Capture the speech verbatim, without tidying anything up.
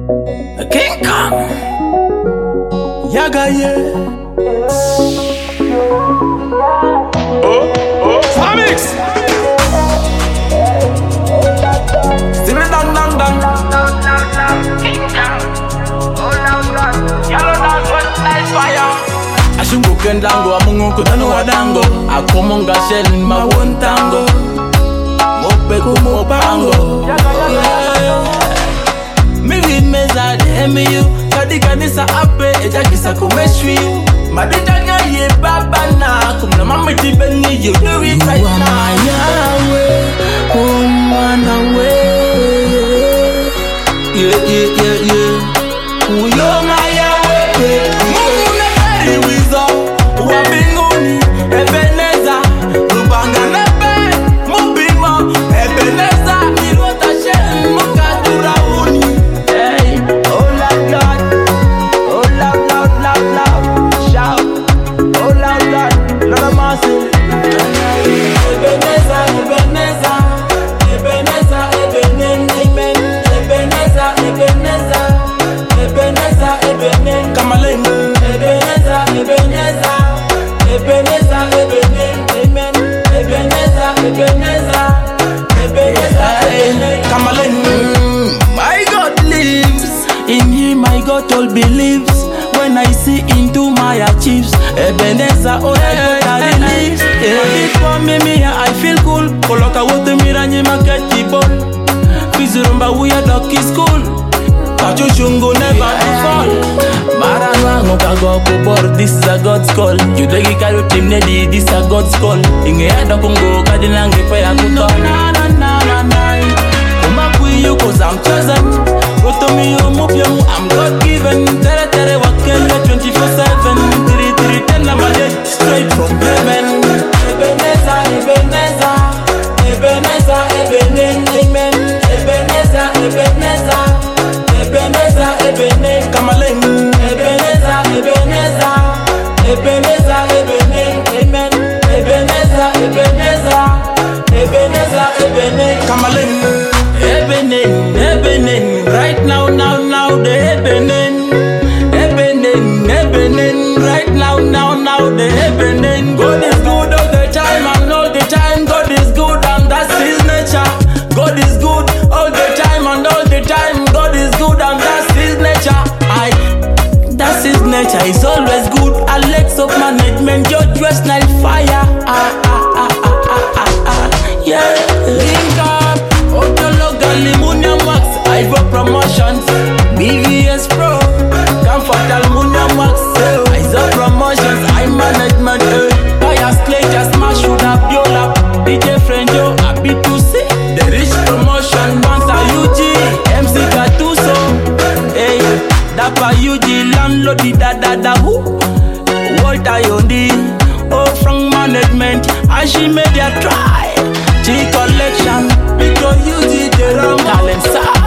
King Kong, Yaga yeah. Oh, oh, Famix. Still dang dang dang. King Kong, oh loud loud. Yellow dance with nice fire. Ashungu kendango amungu kudano wadango. Akomonga shell ma one tango. Mope kumo pango. Mimi meza demi you. Kadi kanisa ape eja kisa kumeshwi. Madidanya ye baba na kumna mama tibeni you do it right now. Yahweh, oh man away. Yeah yeah yeah yeah. Oh yo my Yahweh. Mungu na kari wizo. Uwa binguni Ebeneza. Rubanga nebe mubimo Ebeneza. Nirota shen mukadura uni. Hey, oh loud loud. Oh loud loud loud loud. Shout. Oh loud loud. Lord mercy. Ebeneza, Ebeneza. Ebeneza, Ebenen, Amen. Ebeneza, Ebeneza. Ebeneza, Ebenen. Kamalin. Ebeneza, Ebeneza. Ebeneza, Ebenen, Amen. Ebeneza, Ebeneza. Ebeneza, Ebenen. Kamalin. My God lives. In Him I got all beliefs. When I see into my achieves, Ebeneza, oh I got a relief. Yeah, for me, me I feel cool. Koloka wote miranyi maketi ball. Fizurumba we are lucky school. Kachuchungu never fall. Maranwa ngokago kubor, this is a God's call. Yudegi karu team nedi, this is a God's call. Inge hada kungo kadinange pa ya kuto. Na na na na na. Umakwi you cause I'm chosen. Roto mi yo mupya mu I'm God given. Tere tere wakenya twenty-four seven. Tiri tiri ten na maje straight from heaven. Ebeneza, Ebeneza. Ebeneza, Ebenen, Amen. Ebeneza, Ebeneza. Ebeneza, Ebenen, Kamalin. Ebeneza, Ebeneza. Ebeneza, Ebenen, Amen. Ebeneza, Ebeneza. Ebeneza, Ebenen, Kamalin. Ebenen, Ebenen, right now, now, now, the Ebenen. Ebenen, Ebenen, right now, now, now, the Ebenen. God is good all the time and all the time. God is good and that's His nature. God is good all the time and all the time. God is good and that's His nature. I, that's His nature. He's always good. Alex of management, George West Nile fire. Ah ah ah ah ah ah ah. Yeah. Link up. Otologa Limunium Wax. I got promotions. B V S Pro. Comfort Aluminium Wax. I saw promotions. I management. Fire Clay just smash with a biola. D J Frenjo. Happy to see. The rich promotion. Bansa U G. M C Gatuso. Hey. Dapa U G. Landlord. Da da da who. Walter Yondi. Oh from management. Ashi Media Try. G Collection. Because U G. The Talent Side.